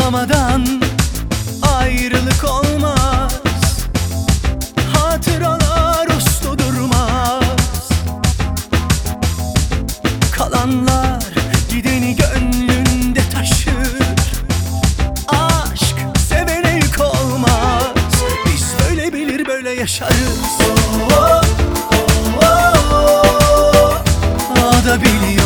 Unutamadan ayrılık olmaz, hatıralar uslu durmaz. Kalanlar gideni gönlünde taşır. Aşk sevene yük olmaz, biz böyle bilir böyle yaşarız. O da biliyor.